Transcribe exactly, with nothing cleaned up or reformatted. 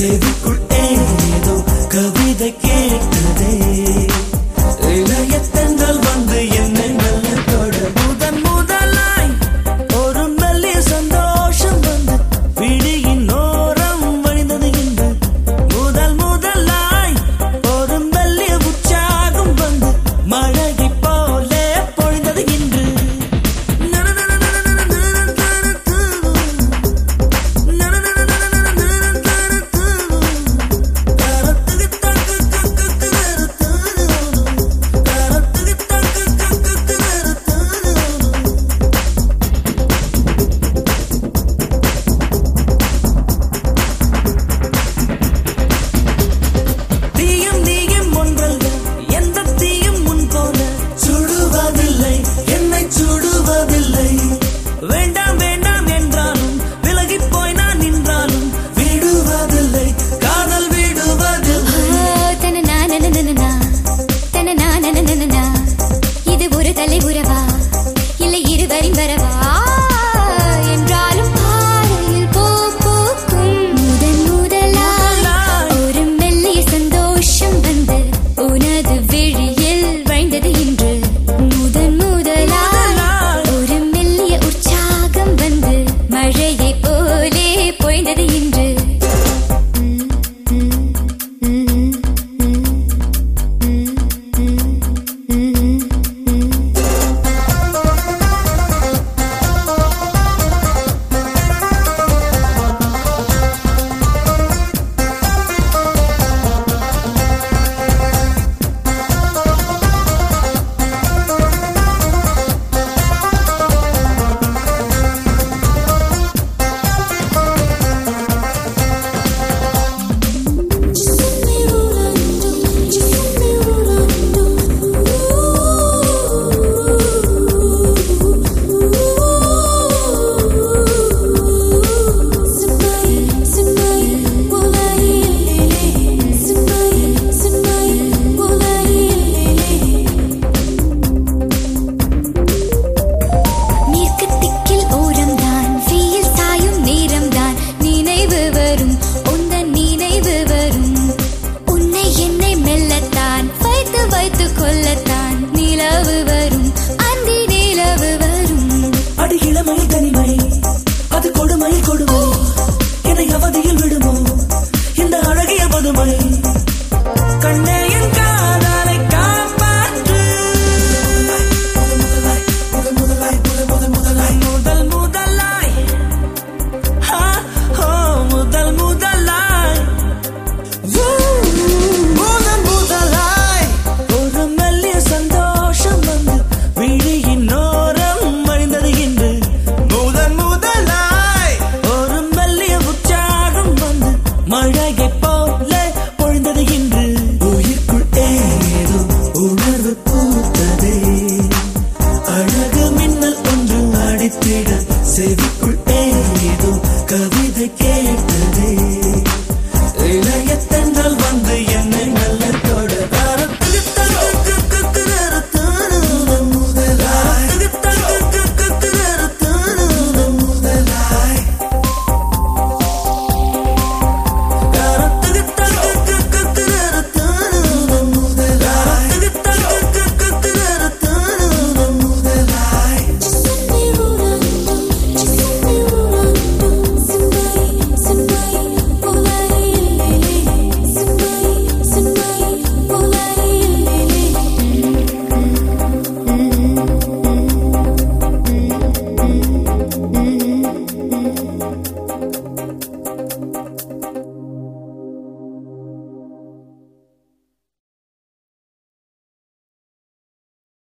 செவிக்குள் ஏதோ கவிதை கேட்டதே. இளையத்தென்றல் வந்து என்னை நல்ல தொட முதன் முதலாய் ஒரு மெல்லிய சந்தோஷம் வந்து விழியின் ஓரம் வழிந்தது இன்று. முதல் முதலாய் ஒரு மெல்லிய உற்சாகம் வந்து மழையை போலே பொழிந்தது இன்று. வேண்டாம் வேண்டாம் என்றாலும் விலகி போய் நான் நின்றாலும் விடுவதில்லை, காதல் விடுவதில்லை. இது ஒரு தலை உறவா இல்லை இருவரின் வரவா என்றாலும் பாறையில் பூ பூக்கும். முதன் முதலாய் ஒரு மெல்லிய சந்தோஷம் வந்து உனது விழியில் வழிந்தது இன்று. முதன் முதலாய் ஒரு மெல்லிய உற்சாகம் வந்து மழையை போலே பொழிந்தது இன்று. கொல்லத்தான் நிலவு வரும், அந்தி நிலவு வரும். அடி இளமை தனிமை அது கொடுமை கொடுமை, என்னை அவதியில் விடுமோ இந்த அழகிய பதுமை. கண்ணே என் காதலை காப்பாற்று, முதல் முதலாய் முதல் முதலாய் முதல் முதலாய் முதல் முதலாய் முதல் முதலாய் ஒரு மெல்லிய சந்தோஷம் வந்து விழியின் ஓரம் வழிந்தது இன்று. முதன் முதலாய் ஒரு மெல்லிய உற்சாகம் வந்து மழையை போல பொழிந்தது இன்று. உயிர்க்குள் ஏதோ உணர்வு பூத்ததே, அழகு மின்னல் ஒன்று அடித்திட செவிக்குள்